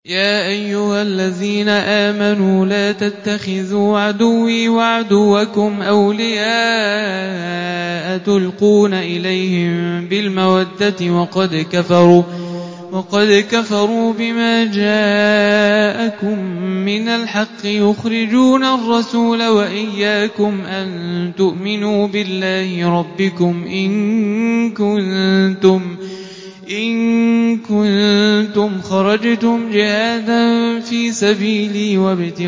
يا أيها الذين آمنوا لا تتخذوا عدوي وعدوكم أولياء تلقون إليهم بالمودة وقد كفروا بما جاءكم من الحق يخرجون الرسول وإياكم أن تؤمنوا بالله ربكم إن كنتم خرجتم جهادا في سبيلي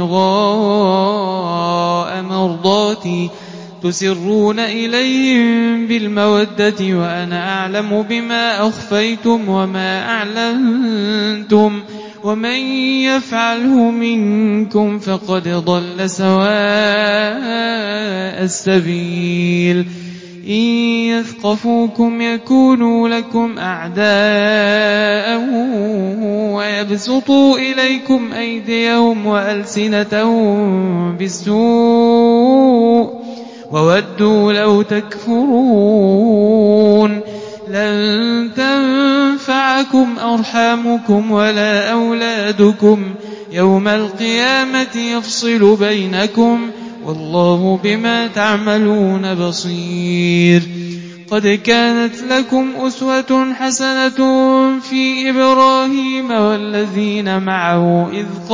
وابتغاء مرضاتي تسرون إليهم بالمودة وأنا أعلم بما أخفيتم وما أعلنتم ومن يفعله منكم فقد ضل سواء السبيل إن يثقفوكم يكونوا لكم أعداء ويبسطوا إليكم أيديهم وألسنتهم بالسوء وودوا لو تكفرون لن تنفعكم أرحامكم ولا أولادكم يوم القيامة يفصل بينكم والله بما تعملون بصير قد كانت لكم أسوة حسنة في إبراهيم والذين معه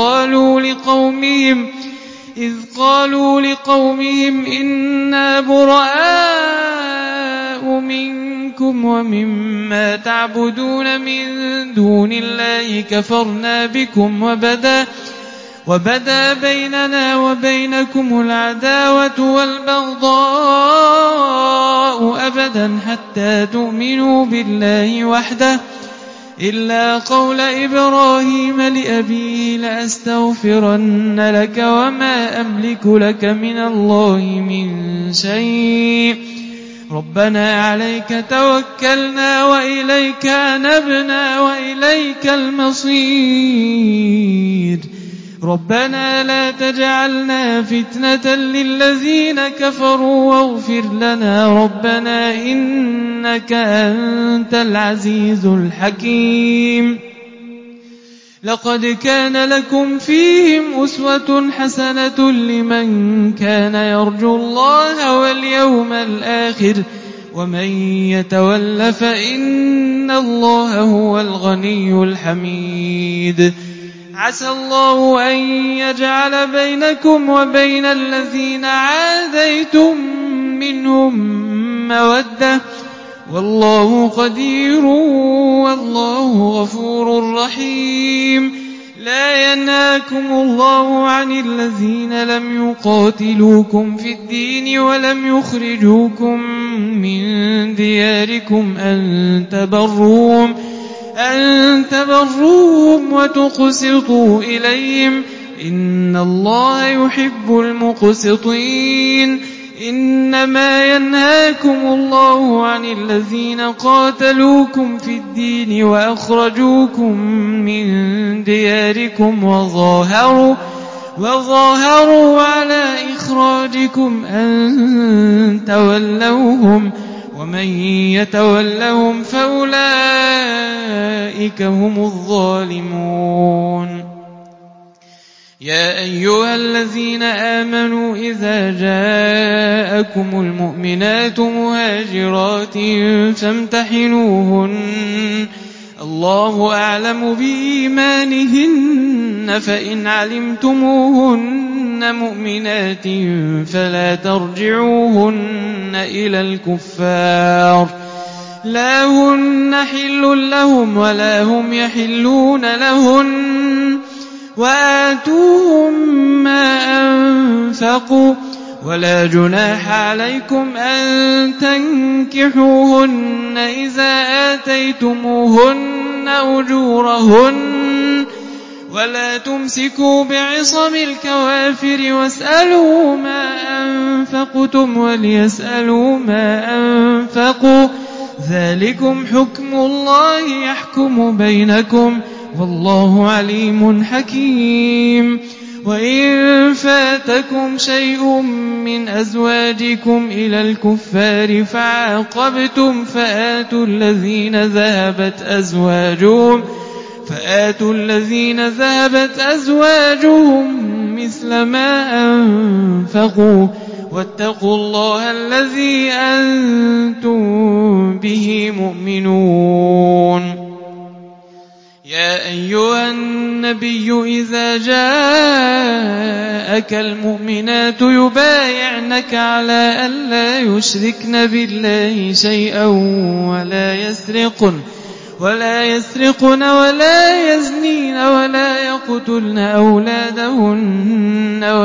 إذ قالوا لقومهم إنا براء منكم ومما تعبدون من دون الله كفرنا بكم وبدا بيننا وبينكم العداوة والبغضاء أبدا حتى تؤمنوا بالله وحده إلا قول إبراهيم لأبيه لأستغفرن لك وما أملك لك من الله من شيء ربنا عليك توكلنا وإليك أنبنا وإليك المصير ربنا لا تجعلنا فتنة للذين كفروا واغفر لنا ربنا إنك أنت العزيز الحكيم لقد كان لكم فيهم أسوة حسنة لمن كان يرجو الله واليوم الآخر ومن يتول فإن الله هو الغني الحميد عسى الله أن يجعل بينكم وبين الذين عاديتم منهم مودة والله قدير والله غفور رحيم لا ينهاكم الله عن الذين لم يقاتلوكم في الدين ولم يخرجوكم من دياركم أن تبروهم وتقسطوا إليهم إن الله يحب المقسطين إنما ينهاكم الله عن الذين قاتلوكم في الدين وأخرجوكم من دياركم وظاهروا على إخراجكم أن تولوهم ومن يتولهم فأولئك هم الظالمون يا أيها الذين آمنوا إذا جاءكم المؤمنات مهاجرات فامتحنوهن الله أعلم بإيمانهن فإن علمتموهن مؤمنات فلا ترجعوهن إلى الكفار لا هن حل لهم ولا هم يحلون لهن وآتوهم ما أنفقوا ولا جناح عليكم أن تنكحوهن إذا آتيتموهن أجورهن ولا تمسكوا بعصم الكوافر واسألوا ما أنفقتم وليسألوا ما أنفقوا ذلكم حكم الله يحكم بينكم والله عليم حكيم وإن فاتكم شيء من أزواجكم إلى الكفار فعاقبتم فآتوا الذين ذهبت فآتوا الذين ذهبت أزواجهم مثل ما أنفقوا واتقوا الله الذي أنتم به مؤمنون. يا أيها النبي إذا جاءك المؤمنات يبايعنك على أن لا يشركن بالله شيئا ولا يسرقن ولا يزنين ولا يقتلن أولادهن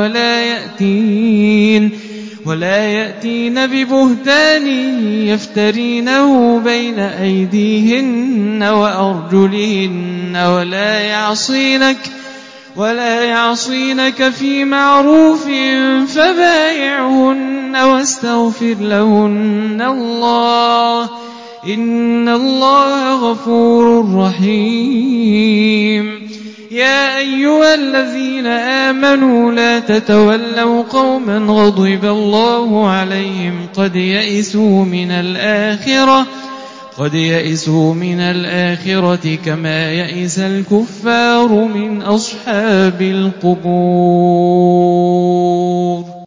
ولا يأتين ببهتان يفترينه بين أيديهن وأرجلهن ولا يعصينك في معروف فبايعهن واستغفر لهن الله إن الله غفور رحيم. يا أيها الذين آمنوا لا تتولوا قوما غضب الله عليهم قد يئسوا من الآخرة كما يئس الكفار من أصحاب القبور.